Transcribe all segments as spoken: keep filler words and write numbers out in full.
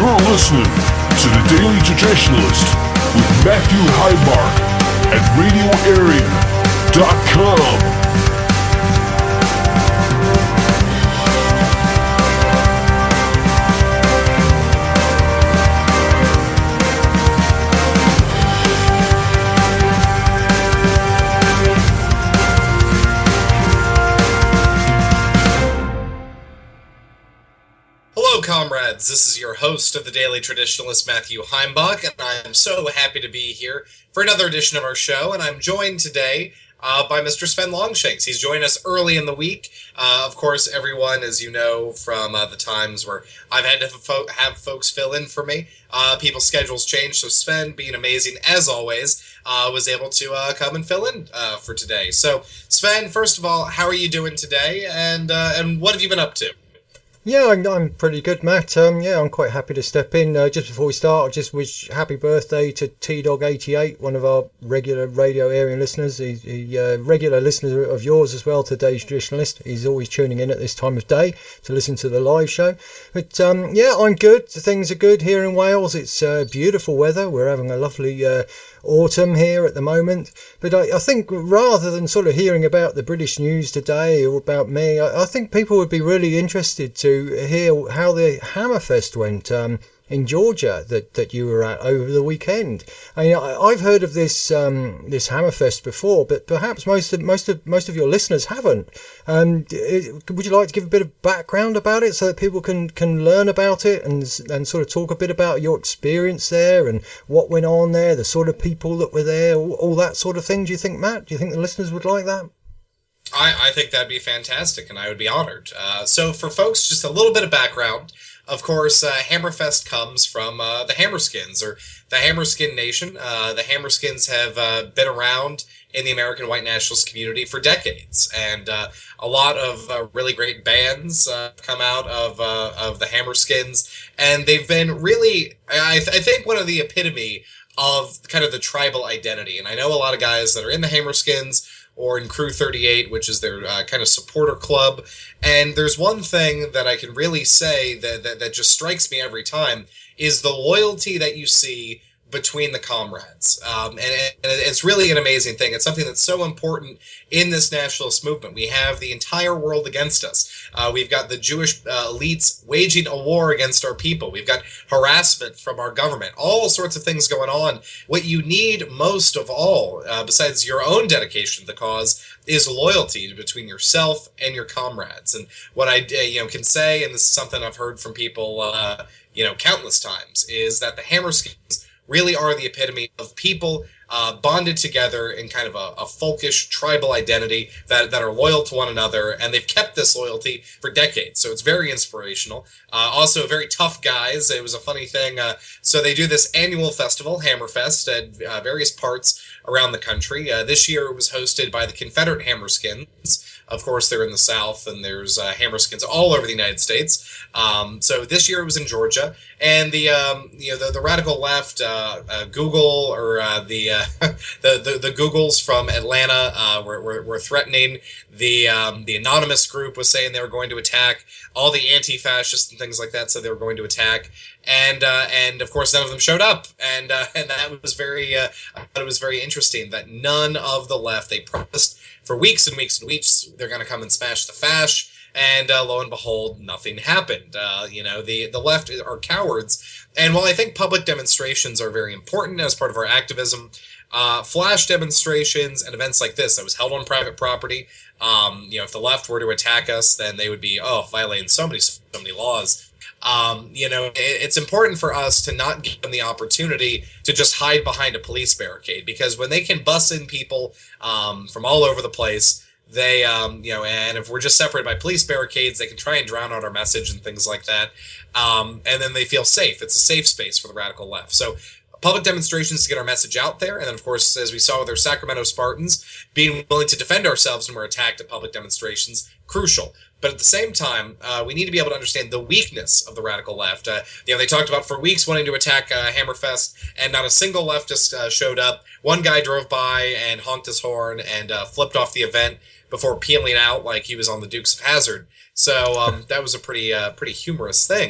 You're listening to The Daily Traditionalist with Matthew Heimbach at radio area dot com. Hello, comrades. This is your host of the Daily Traditionalist, Matthew Heimbach, and I'm so happy to be here for another edition of our show. And I'm joined today uh, by Mister Sven Longshanks. He's joined us early in the week. Uh, of course, everyone, as you know from uh, the times where I've had to fo- have folks fill in for me, uh, people's schedules change. So Sven, being amazing as always, uh, was able to uh, come and fill in uh, for today. So, Sven, first of all, how are you doing today, and uh, and what have you been up to? Yeah, I'm, I'm pretty good, Matt. Um, yeah, I'm quite happy to step in. Uh, just before we start, I'll just wish happy birthday to T Dog eighty-eight, one of our regular radio area listeners. He's a uh, regular listener of yours as well, today's Traditionalist. He's always tuning in at this time of day to listen to the live show. But um, yeah, I'm good. Things are good here in Wales. It's uh, beautiful weather. We're having a lovely uh, autumn here at the moment. But I, I think rather than sort of hearing about the British news today or about me, I, I think people would be really interested to hear how the Hammerfest went um, in Georgia that, that you were at over the weekend. I mean, I, I've heard of this um, this Hammerfest before, but perhaps most of most of most of your listeners haven't. Um, would you like to give a bit of background about it so that people can, can learn about it and and sort of talk a bit about your experience there and what went on there, the sort of people that were there, all, all that sort of thing? Do you think, Matt? Do you think the listeners would like that? I, I think that'd be fantastic, and I would be honored. Uh, so for folks, just a little bit of background. Of course, uh, Hammerfest comes from uh, the Hammerskins, or the Hammerskin Nation. Uh, the Hammerskins have uh, been around in the American white nationalist community for decades, and uh, a lot of uh, really great bands uh, come out of uh, of the Hammerskins, and they've been really, I, th- I think, one of the epitome of kind of the tribal identity. And I know a lot of guys that are in the Hammerskins or in Crew thirty-eight, which is their uh, kind of supporter club. And there's one thing that I can really say that, that, that just strikes me every time is the loyalty that you see between the comrades. Um, and, and it's really an amazing thing. It's something that's so important in this nationalist movement. We have the entire world against us. Uh, we've got the Jewish uh, elites waging a war against our people. We've got harassment from our government, all sorts of things going on. What you need most of all, uh, besides your own dedication to the cause, is loyalty between yourself and your comrades. And what I uh, you know can say, and this is something I've heard from people uh, you know countless times, is that the Hammerskins really are the epitome of people uh, bonded together in kind of a, a folkish tribal identity that, that are loyal to one another, and they've kept this loyalty for decades. So it's very inspirational. Uh, also, very tough guys. It was a funny thing. Uh, so they do this annual festival, Hammerfest, at uh, various parts around the country. Uh, this year it was hosted by the Confederate Hammerskins. Of course, they're in the South, and there's uh, Hammerskins all over the United States. Um, so this year it was in Georgia, and the um, you know the, the radical left, uh, uh, Google or uh, the, uh, the the the Googles from Atlanta uh, were, were were threatening. The um, the anonymous group was saying they were going to attack. All the anti-fascists and things like that said they were going to attack, and uh, and of course none of them showed up, and uh, and that was very uh, I thought it was very interesting that none of the left, they promised for weeks and weeks and weeks they're going to come and smash the fash, and uh, lo and behold, nothing happened. Uh, you know, the the left are cowards, and while I think public demonstrations are very important as part of our activism, uh, flash demonstrations and events like this that was held on private property, um, you know, if the left were to attack us, then they would be oh violating so many so many laws. Um, you know, it, it's important for us to not give them the opportunity to just hide behind a police barricade, because when they can bus in people um, from all over the place, they, um, you know, and if we're just separated by police barricades, they can try and drown out our message and things like that. Um, and then they feel safe. It's a safe space for the radical left. So public demonstrations to get our message out there. And then, of course, as we saw with our Sacramento Spartans, being willing to defend ourselves when we're attacked at public demonstrations, crucial. But at the same time, uh, we need to be able to understand the weakness of the radical left. Uh, you know, they talked about for weeks wanting to attack uh, Hammerfest, and not a single leftist uh, showed up. One guy drove by and honked his horn and uh, flipped off the event before peeling out like he was on the Dukes of Hazzard. So um, that was a pretty uh, pretty humorous thing.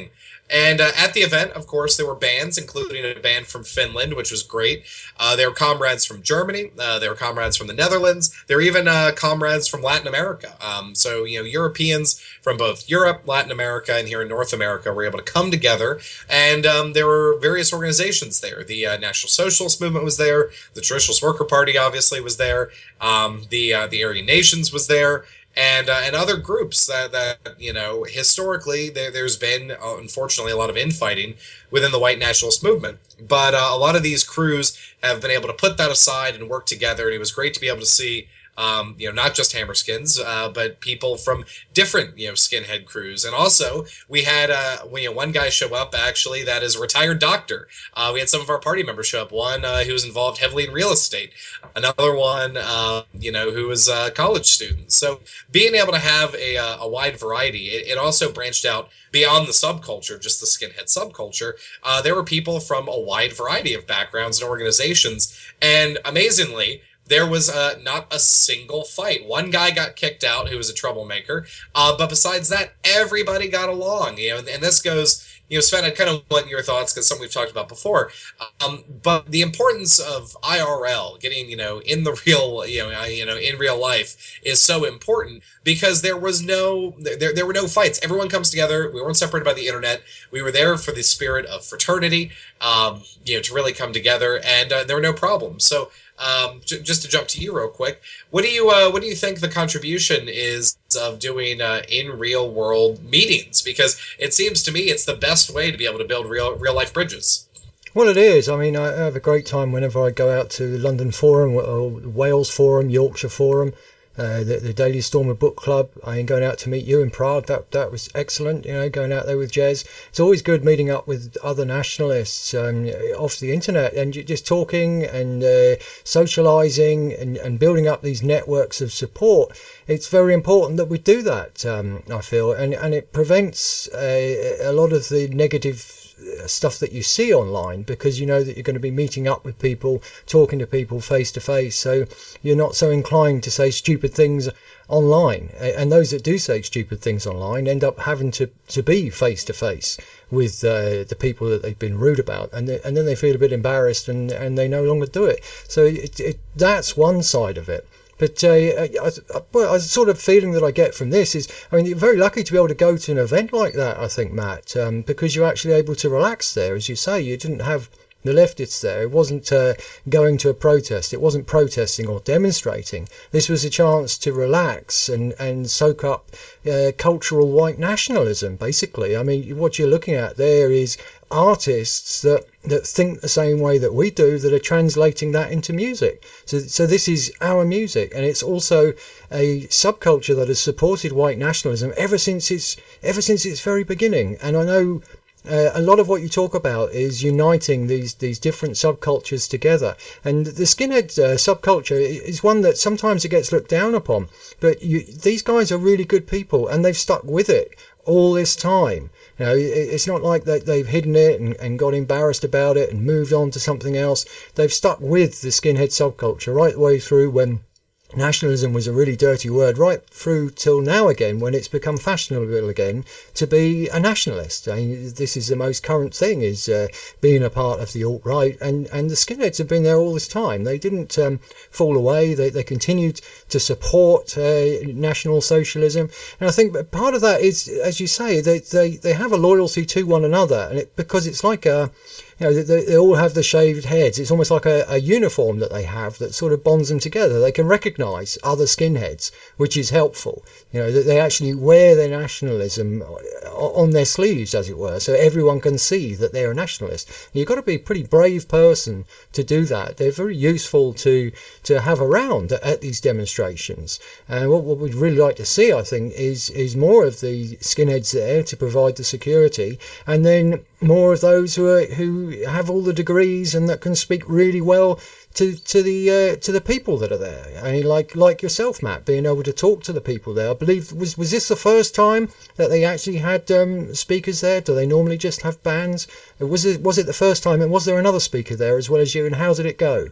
And uh, at the event, of course, there were bands, including a band from Finland, which was great. Uh, there were comrades from Germany. Uh, there were comrades from the Netherlands. There were even uh, comrades from Latin America. Um, so, you know, Europeans from both Europe, Latin America, and here in North America were able to come together. And um, there were various organizations there. The uh, National Socialist Movement was there. The Traditionalist Worker Party, obviously, was there. Um, the uh, the Aryan Nations was there. And uh, and other groups that, that you know, historically, there, there's been, uh, unfortunately, a lot of infighting within the white nationalist movement. But uh, a lot of these crews have been able to put that aside and work together. And it was great to be able to see, um, you know, not just Hammerskins, uh, but people from different, you know, skinhead crews. And also, we had uh, you know, one guy show up, actually, that is a retired doctor. Uh, we had some of our party members show up. One uh, who was involved heavily in real estate. Another one, uh, you know, who was a college student. So being able to have a, a wide variety, it, it also branched out beyond the subculture, just the skinhead subculture. Uh, there were people from a wide variety of backgrounds and organizations. And amazingly, there was uh, not a single fight. One guy got kicked out who was a troublemaker. Uh, but besides that, everybody got along. You know, and this goes... You know, Sven, I kind of want your thoughts because something we've talked about before. Um, but the importance of I R L, getting, you know, in the real, you know, you know, in real life is so important because there was no, there, there were no fights. Everyone comes together. We weren't separated by the internet. We were there for the spirit of fraternity, um, you know, to really come together, and uh, there were no problems. So, Um, j- just to jump to you real quick, what do you uh, what do you think the contribution is of doing uh, in real world meetings? Because it seems to me it's the best way to be able to build real real life bridges. Well, it is. I mean, I have a great time whenever I go out to the London Forum, or Wales Forum, Yorkshire Forum, uh, the, the Daily Stormer Book Club. I mean, going out to meet you in Prague, that that was excellent. You know, going out there with Jez. It's always good meeting up with other nationalists um, off the internet and just talking and uh, socialising and, and building up these networks of support. It's very important that we do that, um, I feel, and, and it prevents uh, a lot of the negative stuff that you see online, because you know that you're going to be meeting up with people, talking to people face to face, so you're not so inclined to say stupid things online. And those that do say stupid things online end up having to to be face to face with uh, the people that they've been rude about, and they, and then they feel a bit embarrassed and and they no longer do it. So it, it, that's one side of it. But uh, I, I, well, a sort of feeling that I get from this is, I mean, you're very lucky to be able to go to an event like that, I think, Matt, um, because you're actually able to relax there. As you say, you didn't have the leftists there. It wasn't uh, going to a protest. It wasn't protesting or demonstrating. This was a chance to relax and, and soak up uh, cultural white nationalism, basically. I mean, what you're looking at there is artists that that think the same way that we do, that are translating that into music. So so this is our music, and it's also a subculture that has supported white nationalism ever since its ever since its very beginning. And I know uh, a lot of what you talk about is uniting these these different subcultures together. And the skinhead uh, subculture is one that sometimes it gets looked down upon, but you, these guys are really good people, and they've stuck with it all this time. You know, it's not like they, they've hidden it and, and got embarrassed about it and moved on to something else. They've stuck with the skinhead subculture right the way through when nationalism was a really dirty word, right through till now again, when it's become fashionable again to be a nationalist. I mean, this is the most current thing, is uh, being a part of the alt-right, and, and the skinheads have been there all this time. They didn't um, fall away. They, they continued to support uh, National Socialism. And I think part of that is, as you say, they, they, they have a loyalty to one another, and it, because it's like a You know, they, they all have the shaved heads. It's almost like a, a uniform that they have that sort of bonds them together. They can recognise other skinheads, which is helpful. You know, that they actually wear their nationalism on their sleeves, as it were, so everyone can see that they're a nationalist. You've got to be a pretty brave person to do that. They're very useful to to have around at, at these demonstrations. And what, what we'd really like to see, I think, is is more of the skinheads there to provide the security, and then more of those who are who have all the degrees and that can speak really well to to the uh, to the people that are there. I mean, like like yourself, Matt, being able to talk to the people there. I believe was was this the first time that they actually had um, speakers there? Do they normally just have bands? Was it was it the first time? And was there another speaker there as well as you? And how did it go?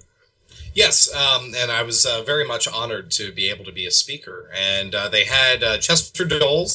Yes, um, and I was uh, very much honored to be able to be a speaker. And uh, they had uh, Chester Doles,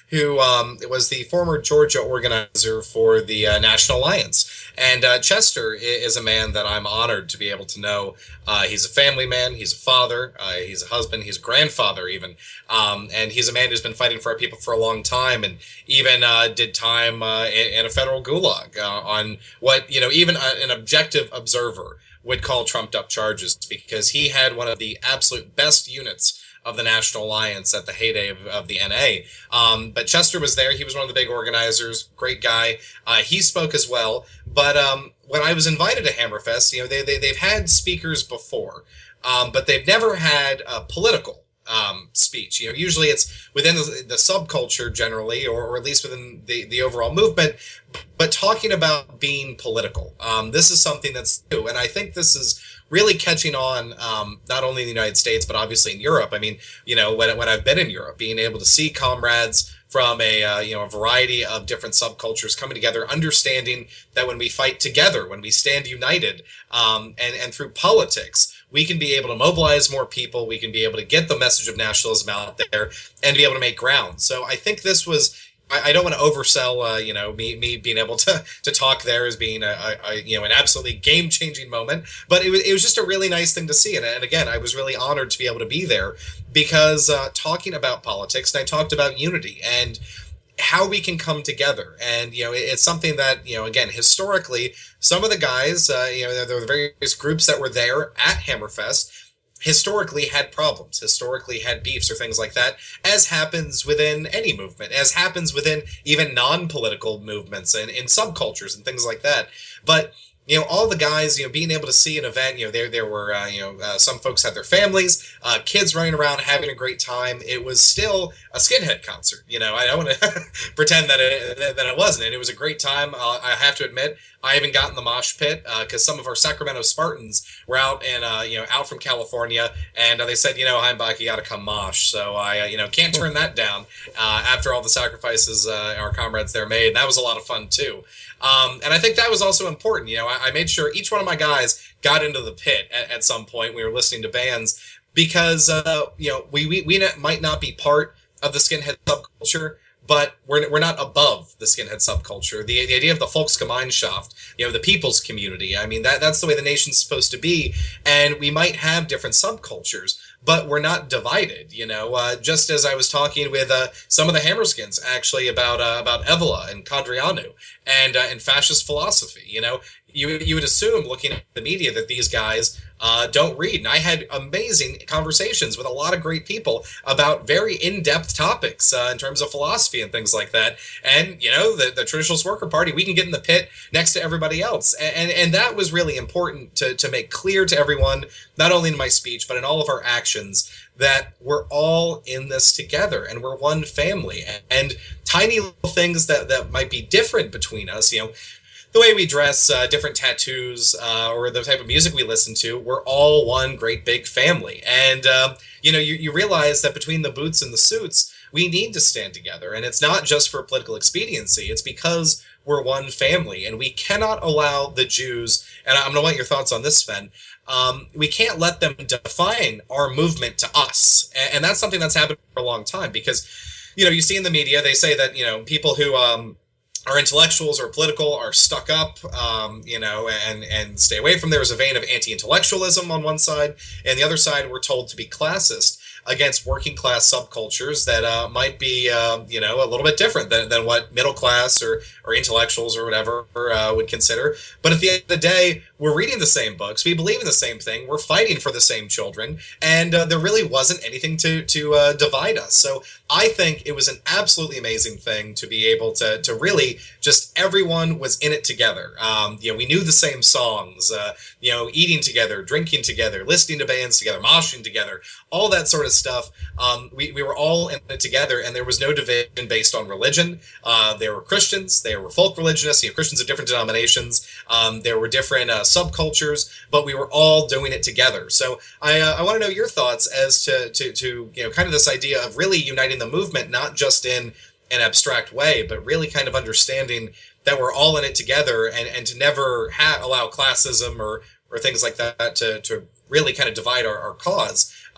who um, was the former Georgia organizer for the uh, National Alliance. And uh, Chester is a man that I'm honored to be able to know. Uh, he's a family man. He's a father. Uh, he's a husband. He's a grandfather, even. Um, and he's a man who's been fighting for our people for a long time, and even uh, did time uh, in, in a federal gulag uh, on what, you know, even a, an objective observer would call trumped up charges, because he had one of the absolute best units of the National Alliance at the heyday of, of the N A. Um, but Chester was there. He was one of the big organizers. Great guy. Uh, he spoke as well. But um, when I was invited to Hammerfest, you know, they, they, they've had speakers before, um, but they've never had a political um, speech. You know, usually it's within the, the subculture generally, or, or at least within the, the overall movement, but talking about being political. Um, this is something that's new. And I think this is really catching on, um, not only in the United States, but obviously in Europe. I mean, you know, when, when I've been in Europe, being able to see comrades from a, uh, you know, a variety of different subcultures coming together, understanding that when we fight together, when we stand united, um, and, and through politics, we can be able to mobilize more people. We can be able to get the message of nationalism out there and be able to make ground. So I think this was, I don't want to oversell, uh, you know, me me being able to to talk there as being a, a, a you know an absolutely game changing moment, but it was it was just a really nice thing to see, and, and again, I was really honored to be able to be there, because uh, talking about politics, and I talked about unity and how we can come together, and you know, it, it's something that, you know, again, historically, some of the guys, uh, you know, there were various groups that were there at Hammerfest, historically had problems, historically had beefs or things like that, as happens within any movement, as happens within even non-political movements and in subcultures and things like that. But, you know, all the guys, you know, being able to see an event, you know, there there were, uh, you know, uh, some folks had their families, uh, kids running around having a great time. It was still a Skinhead concert. You know, I don't want to pretend that it, that it wasn't. And it was a great time. Uh, I have to admit, I even got in the mosh pit because uh, some of our Sacramento Spartans were out and, uh, you know, out from California, and uh, they said, you know, Heimbach, you got to come mosh. So I, uh, you know, can't turn that down uh, after all the sacrifices uh, our comrades there made. And that was a lot of fun too. Um, and I think that was also important. You know, I, I made sure each one of my guys got into the pit at, at some point. We were listening to bands because, uh, you know, we, we, we might not be part of the skinhead subculture, but we're we're not above the skinhead subculture. The, the idea of the Volksgemeinschaft, you know, the people's community. I mean, that that's the way the nation's supposed to be. And we might have different subcultures, but we're not divided. You know, uh, just as I was talking with uh, some of the Hammerskins actually about uh, about Evola and Condrianu and uh, and fascist philosophy. You know, you you would assume looking at the media that these guys uh, don't read. And I had amazing conversations with a lot of great people about very in-depth topics uh, in terms of philosophy and things like that. And, you know, the, the Traditionalist Worker Party, we can get in the pit next to everybody else. And, and, and that was really important to, to make clear to everyone, not only in my speech, but in all of our actions, that we're all in this together and we're one family. And, and tiny little things that, that might be different between us, you know, the way we dress, uh, different tattoos, uh, or the type of music we listen to, we're all one great big family. And, um, you know, you, you realize that between the boots and the suits, we need to stand together. And it's not just for political expediency. It's because we're one family. And we cannot allow the Jews, and I'm going to want your thoughts on this, Sven, um, we can't let them define our movement to us. And, and that's something that's happened for a long time. Because, you know, you see in the media, they say that, you know, people who... Um, Our intellectuals or political are stuck up, um, you know, and, and stay away from. There's a vein of anti-intellectualism on one side, and the other side we're told to be classist against working class subcultures that uh, might be, uh, you know, a little bit different than, than what middle class or, or intellectuals or whatever uh, would consider. But at the end of the day, we're reading the same books. We believe in the same thing. We're fighting for the same children. And uh, there really wasn't anything to, to uh, divide us. So I think it was an absolutely amazing thing to be able to, to really just everyone was in it together. Um, you know, we knew the same songs, uh, you know, eating together, drinking together, listening to bands together, moshing together, all that sort of stuff. Um, we, we were all in it together, and there was no division based on religion. Uh, there were Christians, there were folk religionists, you know, Christians of different denominations. Um, there were different uh, subcultures, but we were all doing it together. So I, uh, I want to know your thoughts as to, to, to, you know, kind of this idea of really uniting the movement, not just in an abstract way, but really kind of understanding that we're all in it together, and, and to never ha- allow classism or, or things like that to, to really kind of divide our, our cause.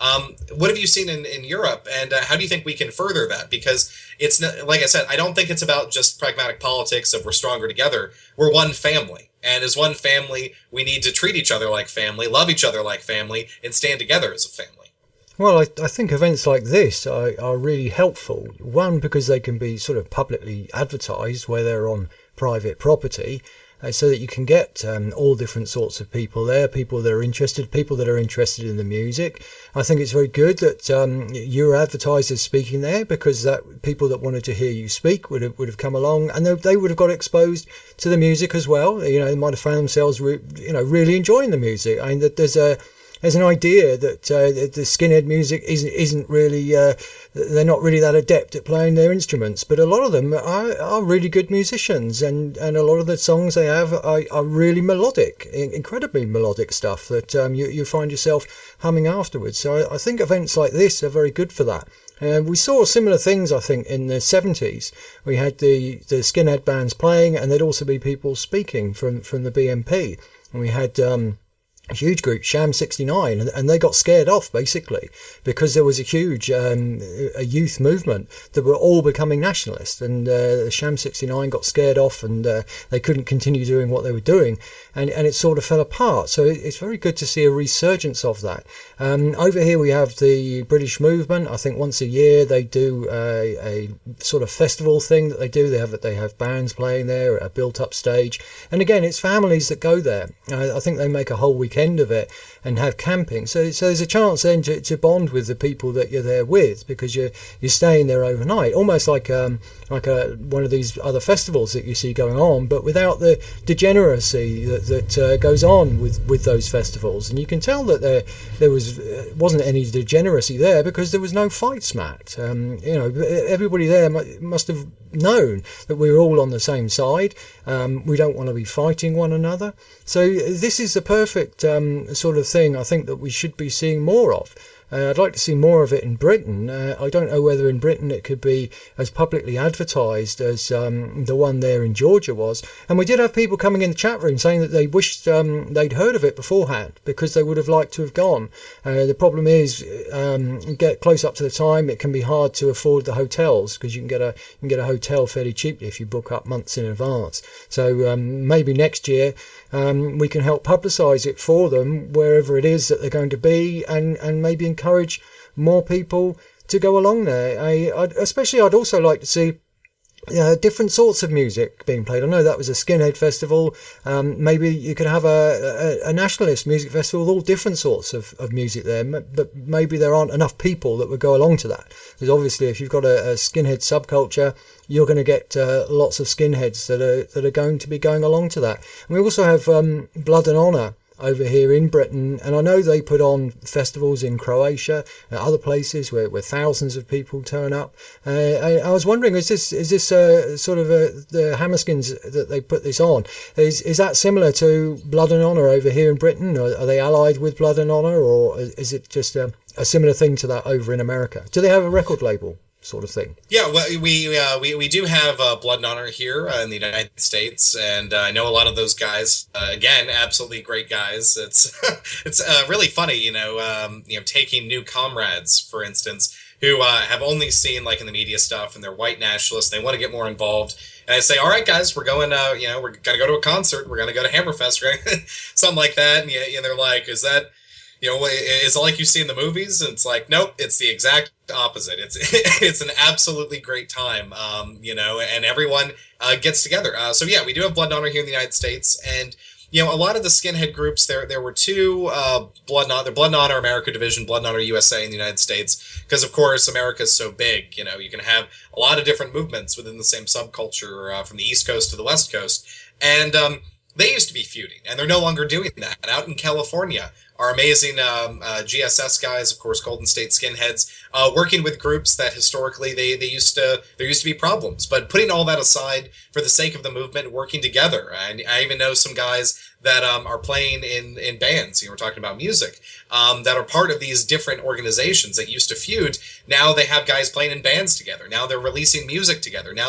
Um, what have you seen in, in Europe, and uh, how do you think we can further that? Because it's not, like I said, I don't think it's about just pragmatic politics of we're stronger together. We're one family. And as one family, we need to treat each other like family, love each other like family, and stand together as a family. Well, I, I think events like this are, are really helpful. One, because they can be sort of publicly advertised where they're on private property, uh, so that you can get um, all different sorts of people there, people that are interested, people that are interested in the music. I think it's very good that um, you're advertised as speaking there, because that people that wanted to hear you speak would have would have come along, and they, they would have got exposed to the music as well. You know, they might have found themselves, re, you know, really enjoying the music. I mean, that there's a There's an idea that uh, the skinhead music isn't isn't really uh, they're not really that adept at playing their instruments, but a lot of them are, are really good musicians, and, and a lot of the songs they have are, are really melodic, incredibly melodic stuff that um, you you find yourself humming afterwards. So I, I think events like this are very good for that. Uh, we saw similar things, I think, in the seventies. We had the, the skinhead bands playing, and there'd also be people speaking from from the B M P, and we had. Um, A huge group, Sham sixty-nine, and, and they got scared off basically because there was a huge um, a youth movement that were all becoming nationalist, and uh, Sham sixty-nine got scared off, and uh, they couldn't continue doing what they were doing, and, and it sort of fell apart. So it, it's very good to see a resurgence of that. Um, over here we have the British movement. I think once a year they do a, a sort of festival thing that they do. They have they have bands playing there, a built-up stage, and again it's families that go there. I, I think they make a whole weekend of it and have camping, so so there's a chance then to, to bond with the people that you're there with, because you're you're staying there overnight, almost like um like a one of these other festivals that you see going on, but without the degeneracy that, that uh, goes on with with those festivals. And you can tell that there there was uh, wasn't any degeneracy there, because there was no fight smacked. Um, you know, everybody there must have known that we were all on the same side. Um, we don't want to be fighting one another. So this is the perfect um, sort of thing I think that we should be seeing more of. Uh, I'd like to see more of it in Britain. Uh, I don't know whether in Britain it could be as publicly advertised as um, the one there in Georgia was. And we did have people coming in the chat room saying that they wished um, they'd heard of it beforehand, because they would have liked to have gone. Uh, the problem is, um, you get close up to the time, it can be hard to afford the hotels, because you can get a you can get a hotel fairly cheaply if you book up months in advance. So um, maybe next year um, we can help publicise it for them wherever it is that they're going to be, and, and maybe encourage more people to go along there. I, I'd, especially I'd also like to see uh, different sorts of music being played. I know that was a skinhead festival. Um, maybe you could have a, a, a nationalist music festival with all different sorts of, of music there, but maybe there aren't enough people that would go along to that. Because obviously if you've got a, a skinhead subculture, you're going to get uh, lots of skinheads that are that are going to be going along to that. And we also have um, Blood and Honor over here in Britain, and I know they put on festivals in Croatia and other places where, where thousands of people turn up. Uh, I, I was wondering, is this is this uh, sort of a, the Hammerskins that they put this on? Is is that similar to Blood and Honor over here in Britain? Or are they allied with Blood and Honor, or is it just a, a similar thing to that over in America? Do they have a record label sort of thing? Yeah, well, we uh, we we do have uh, Blood and Honor here uh, in the United States, and uh, I know a lot of those guys. Uh, again, absolutely great guys. It's it's uh, really funny, you know, um, you know, taking new comrades, for instance, who uh, have only seen like in the media stuff, and they're white nationalists. They want to get more involved, and I say, all right, guys, we're going. Uh, you know, we're gonna go to a concert. We're gonna go to Hammerfest, right? Something like that, and, you, and they're like, is that? You know, is it like you see in the movies? And it's like, nope, it's the exact opposite. It's it's an absolutely great time, um, you know, and everyone uh, gets together. Uh, so yeah, we do have Blood and Honor here in the United States, and you know, a lot of the skinhead groups. There there were two uh, Blood and Honor, Blood and Honor America division, Blood and Honor U S A in the United States, because of course America is so big. You know, you can have a lot of different movements within the same subculture, uh, from the East Coast to the West Coast, and um, they used to be feuding, and they're no longer doing that. Out in California, our amazing um, uh, G S S guys, of course, Golden State Skinheads, uh, working with groups that historically they, they used to there used to be problems, but putting all that aside for the sake of the movement, working together. And I even know some guys that um, are playing in, in bands. You know, we're talking about music, um, that are part of these different organizations that used to feud. Now they have guys playing in bands together. Now they're releasing music together. Now they're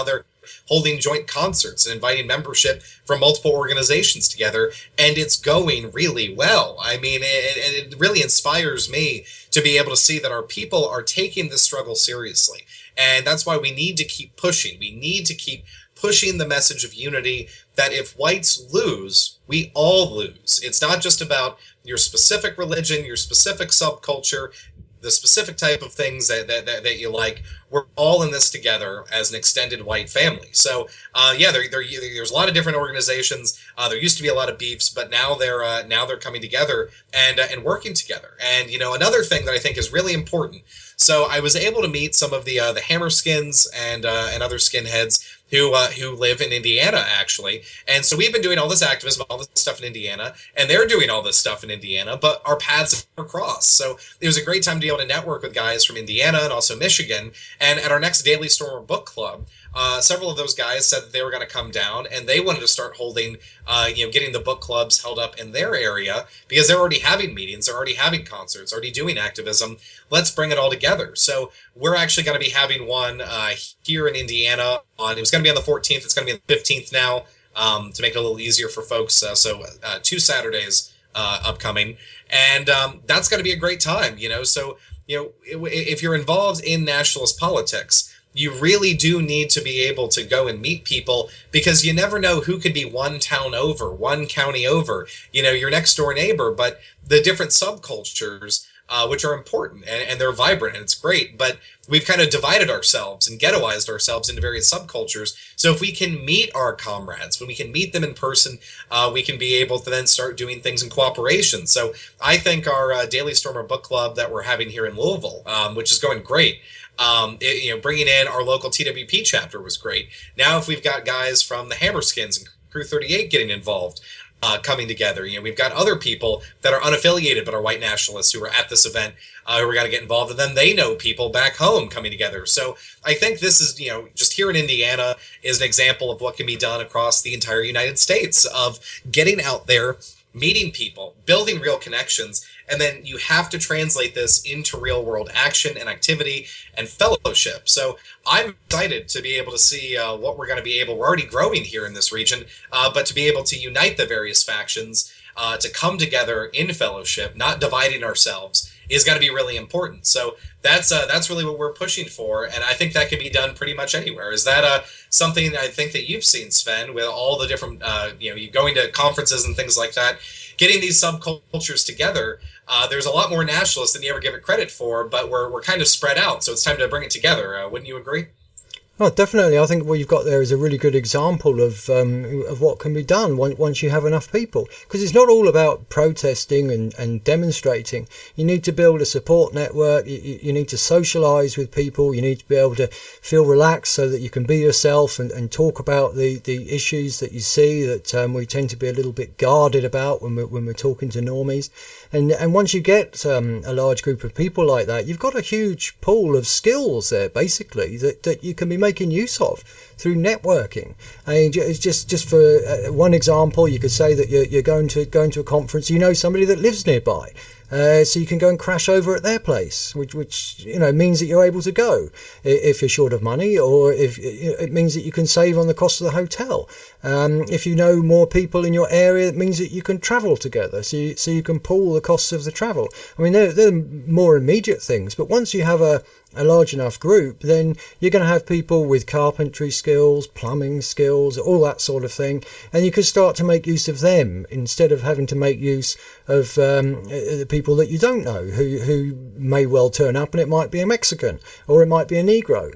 holding joint concerts and inviting membership from multiple organizations together, and it's going really well. I mean, it, it really inspires me to be able to see that our people are taking this struggle seriously, and that's why we need to keep pushing. We need to keep pushing the message of unity, that if whites lose, we all lose. It's not just about your specific religion, your specific subculture, the specific type of things that, that, that, that you like. We're all in this together as an extended white family. So, uh, yeah, there, there, there's a lot of different organizations. Uh, there used to be a lot of beefs, but now they're uh, now they're coming together and uh, and working together. And you know, another thing that I think is really important. So I was able to meet some of the uh, the Hammerskins and uh, and other skinheads who uh, who live in Indiana, actually. And so we've been doing all this activism, all this stuff in Indiana, and they're doing all this stuff in Indiana, but our paths are crossed. So it was a great time to be able to network with guys from Indiana and also Michigan. And at our next Daily Stormer book club, uh, several of those guys said that they were going to come down, and they wanted to start holding, uh, you know, getting the book clubs held up in their area, because they're already having meetings, they're already having concerts, already doing activism. Let's bring it all together. So we're actually going to be having one uh, here in Indiana on, it was going to be on the fourteenth, it's going to be on the fifteenth now, um, to make it a little easier for folks. Uh, so uh, two Saturdays uh, upcoming, and um, that's going to be a great time, you know. So, you know, if you're involved in nationalist politics, you really do need to be able to go and meet people, because you never know who could be one town over, one county over, you know, your next door neighbor. But the different subcultures, uh, which are important, and, and they're vibrant, and it's great, but we've kind of divided ourselves and ghettoized ourselves into various subcultures. So if we can meet our comrades, when we can meet them in person, uh, we can be able to then start doing things in cooperation. So I think our uh, Daily Stormer book club that we're having here in Louisville, um, which is going great, Um, it, you know, bringing in our local T W P chapter was great. Now, if we've got guys from the Hammerskins and Crew thirty-eight getting involved, uh, coming together, you know, we've got other people that are unaffiliated but are white nationalists who are at this event, uh, who are going to get involved, and then they know people back home coming together. So I think this is, you know, just here in Indiana is an example of what can be done across the entire United States, of getting out there, meeting people, building real connections. And then you have to translate this into real world action and activity and fellowship. So I'm excited to be able to see uh, what we're going to be able, we're already growing here in this region, uh, but to be able to unite the various factions, uh, to come together in fellowship, not dividing ourselves, is going to be really important. So that's uh, that's really what we're pushing for. And I think that can be done pretty much anywhere. Is that uh, something I think that you've seen, Sven, with all the different, uh, you know, you going to conferences and things like that, getting these subcultures together? Uh, there's a lot more nationalists than you ever give it credit for, but we're we're kind of spread out, so it's time to bring it together. Uh, wouldn't you agree? Oh, definitely. I think what you've got there is a really good example of um, of what can be done once, once you have enough people. Because it's not all about protesting and, and demonstrating. You need to build a support network. You, you need to socialise with people. You need to be able to feel relaxed so that you can be yourself and, and talk about the, the issues that you see that um, we tend to be a little bit guarded about when we're, when we're talking to normies. And and once you get um, a large group of people like that, you've got a huge pool of skills there, basically, that, that you can be making use of through networking. And it's just just for uh, one example, you could say that you're, you're going to going to a conference, you know somebody that lives nearby, uh, so you can go and crash over at their place, which which you know means that you're able to go if you're short of money, or if it means that you can save on the cost of the hotel. Um, if you know more people in your area, it means that you can travel together, so you, so you can pool the costs of the travel. I mean, they're, they're more immediate things, but once you have a a large enough group, then you're going to have people with carpentry skills, plumbing skills, all that sort of thing, and you can start to make use of them instead of having to make use of um, the people that you don't know, who who may well turn up, and it might be a Mexican or it might be a Negro.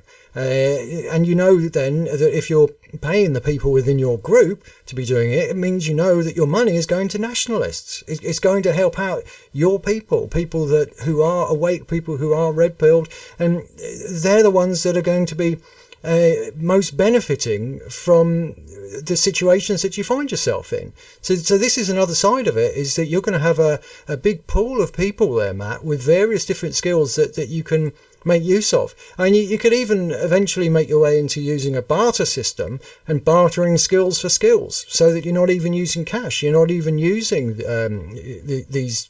Uh, and you know then that if you're paying the people within your group to be doing it, it means you know that your money is going to nationalists. It's going to help out your people, people that who are awake, people who are red-pilled, and they're the ones that are going to be uh, most benefiting from the situations that you find yourself in. So, so this is another side of it, is that you're going to have a, a big pool of people there, Matt, with various different skills that, that you can make use of. And you, you could even eventually make your way into using a barter system and bartering skills for skills, so that you're not even using cash, you're not even using um, the, these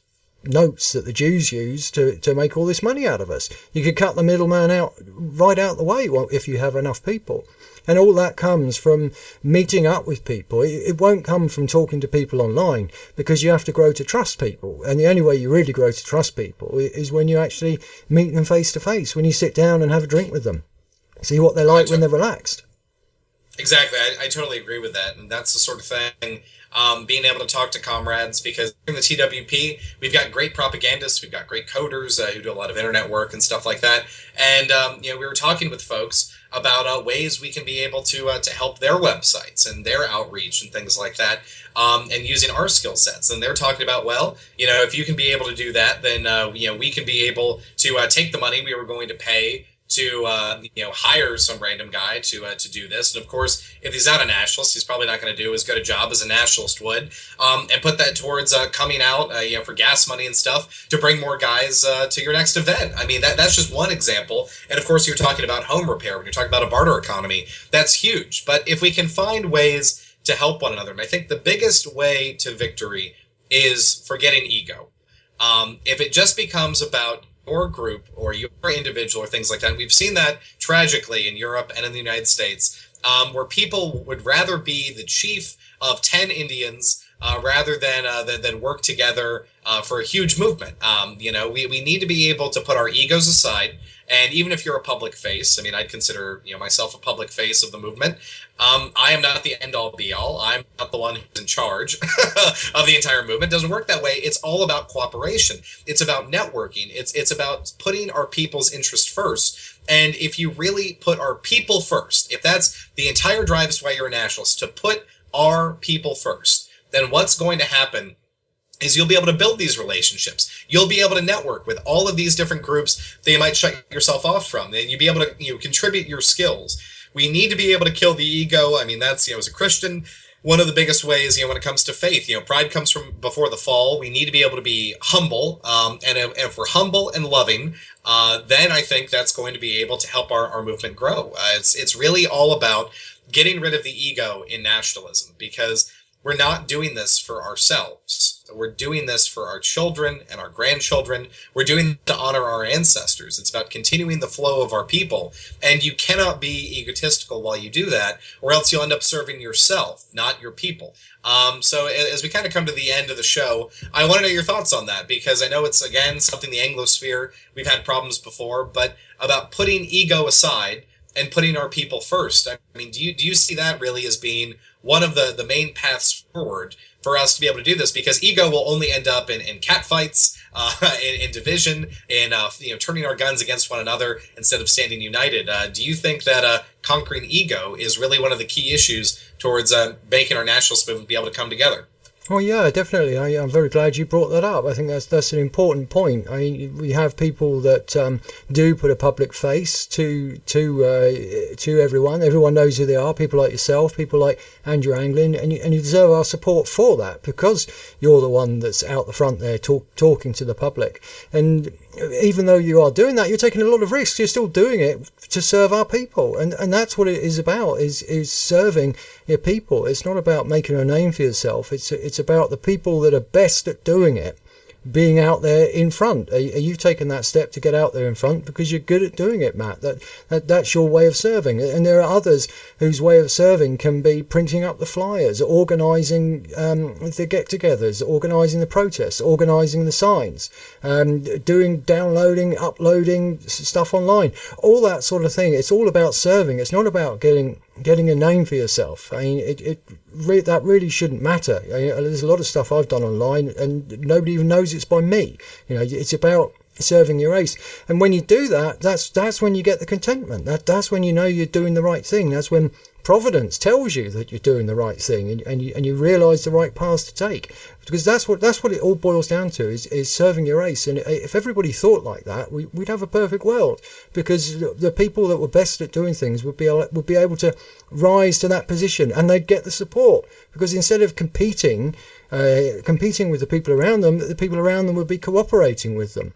notes that the Jews use to, to make all this money out of us. You could cut the middleman out right out the way if you have enough people. And all that comes from meeting up with people. It, it won't come from talking to people online, because you have to grow to trust people. And the only way you really grow to trust people is when you actually meet them face to face, when you sit down and have a drink with them, see what they're like when they're relaxed. Exactly. I, I totally agree with that. And that's the sort of thing, um, being able to talk to comrades, because in the T W P, we've got great propagandists, we've got great coders uh, who do a lot of internet work and stuff like that. And, um, you know, we were talking with folks about uh, ways we can be able to uh, to help their websites and their outreach and things like that, um, and using our skill sets. And they're talking about, well, you know, if you can be able to do that, then, uh, you know, we can be able to uh, take the money we were going to pay to, uh, you know, hire some random guy to uh, to do this. And of course, if he's not a nationalist, he's probably not going to do as good a job as a nationalist would, um, and put that towards uh, coming out, uh, you know, for gas money and stuff to bring more guys uh, to your next event. I mean, that that's just one example. And of course, you're talking about home repair when you're talking about a barter economy. That's huge. But if we can find ways to help one another, and I think the biggest way to victory is forgetting ego. Um, if it just becomes about your group or your individual or things like that. And we've seen that tragically in Europe and in the United States, um, where people would rather be the chief of ten Indians uh, rather than, uh, than than work together uh, for a huge movement. Um, you know, we, we need to be able to put our egos aside. And even if you're a public face, I mean, I'd consider, you know, myself a public face of the movement. Um, I am not the end-all be-all. I'm not the one who's in charge of the entire movement. It doesn't work that way. It's all about cooperation. It's about networking. It's it's about putting our people's interest first. And if you really put our people first, if that's the entire drive as to why you're a nationalist, to put our people first, then what's going to happen is you'll be able to build these relationships. You'll be able to network with all of these different groups that you might shut yourself off from. And you'll be able to, you know, contribute your skills. We need to be able to kill the ego. I mean, that's, you know, as a Christian, one of the biggest ways, you know, when it comes to faith, you know, pride comes from before the fall. We need to be able to be humble. Um, and if, if we're humble and loving, uh, then I think that's going to be able to help our, our movement grow. Uh, it's, it's really all about getting rid of the ego in nationalism, because we're not doing this for ourselves. We're doing this for our children and our grandchildren. We're doing it to honor our ancestors. It's about continuing the flow of our people. And you cannot be egotistical while you do that, or else you'll end up serving yourself, not your people. Um, so as we kind of come to the end of the show, I want to know your thoughts on that, because I know it's, again, something the Anglosphere, we've had problems before, but about putting ego aside and putting our people first. I mean, do you do you see that really as being one of the, the main paths forward for us to be able to do this? Because ego will only end up in, in catfights, uh, in, in division, in uh, you know, turning our guns against one another instead of standing united. Uh, do you think that uh, conquering ego is really one of the key issues towards uh, making our nationalist movement be able to come together? Oh yeah, definitely. I, I'm very glad you brought that up. I think that's that's an important point. I mean, we have people that um, do put a public face to to uh, to everyone. Everyone knows who they are. People like yourself, people like Andrew Anglin, and you, and you deserve our support for that, because you're the one that's out the front there talk, talking to the public. And even though you are doing that, you're taking a lot of risks. You're still doing it to serve our people, and and that's what it is about. Is is serving your people. It's not about making a name for yourself. It's it's about the people that are best at doing it being out there in front. Are, are you taking that step to get out there in front because you're good at doing it, Matt? That, that that's your way of serving. And there are others whose way of serving can be printing up the flyers, organising um, the get-togethers, organising the protests, organising the signs, um, doing downloading, uploading stuff online, all that sort of thing. It's all about serving. It's not about getting getting a name for yourself. I mean, it, it re- that really shouldn't matter. I mean, there's a lot of stuff I've done online and nobody even knows it's by me. You know, it's about serving your race. And when you do that, that's that's when you get the contentment. That that's when you know you're doing the right thing. That's when Providence tells you that you're doing the right thing, and, and you and you realise the right path to take. Because that's what that's what it all boils down to, is, is serving your race. And if everybody thought like that, we, we'd have a perfect world. Because the people that were best at doing things would be able, would be able to rise to that position, and they'd get the support. Because instead of competing, uh, competing with the people around them, the people around them would be cooperating with them.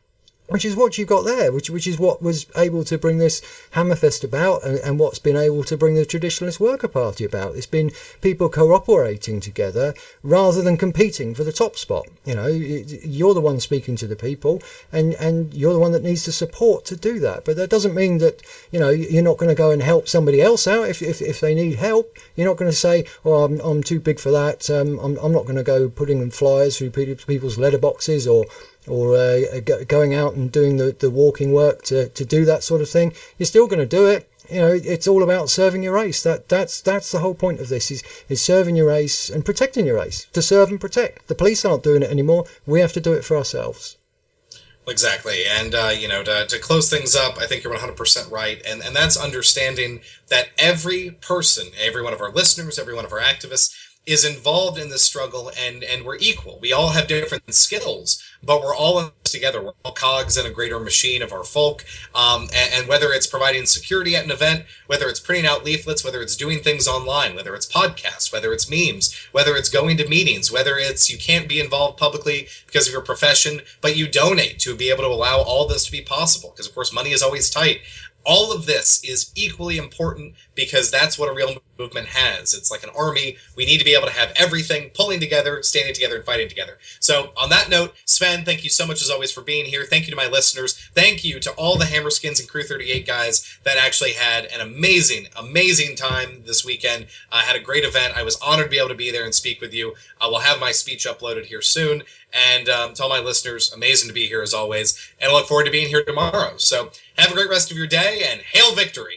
which is what you've got there, which which is what was able to bring this Hammerfest about, and, and what's been able to bring the Traditionalist Worker Party about. It's been people cooperating together rather than competing for the top spot. You know, you're the one speaking to the people, and, and you're the one that needs the support to do that. But that doesn't mean that, you know, you're not going to go and help somebody else out if if, if they need help. You're not going to say, well, I'm, I'm too big for that. Um, I'm, I'm not going to go putting flyers through people's letterboxes, or or uh, going out and doing the, the walking work to, to do that sort of thing. You're still going to do it. You know, it's all about serving your race. That that's that's the whole point of this, is is serving your race and protecting your race. To serve and protect. The police aren't doing it anymore. We have to do it for ourselves. Exactly. And, uh, you know, to, to close things up, I think you're one hundred percent right. And, and that's understanding that every person, every one of our listeners, every one of our activists is involved in this struggle, and, and we're equal. We all have different skills, but we're all in this together. We're all cogs in a greater machine of our folk. Um, and, and whether it's providing security at an event, whether it's printing out leaflets, whether it's doing things online, whether it's podcasts, whether it's memes, whether it's going to meetings, whether it's you can't be involved publicly because of your profession, but you donate to be able to allow all this to be possible. Because, of course, money is always tight. All of this is equally important, because that's what a real movement has. It's like an army. We need to be able to have everything pulling together, standing together, and fighting together. So on that note, Sven, thank you so much as always for being here. Thank you to my listeners. Thank you to all the Hammerskins and Crew thirty-eight guys that actually had an amazing, amazing time this weekend. I uh, had a great event. I was honored to be able to be there and speak with you. I will have my speech uploaded here soon. And um, to all my listeners, amazing to be here as always. And I look forward to being here tomorrow. So have a great rest of your day, and hail victory.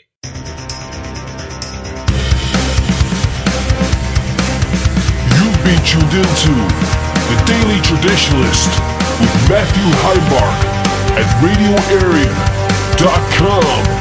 You've been tuned into The Daily Traditionalist with Matthew Heimark at radio area dot com.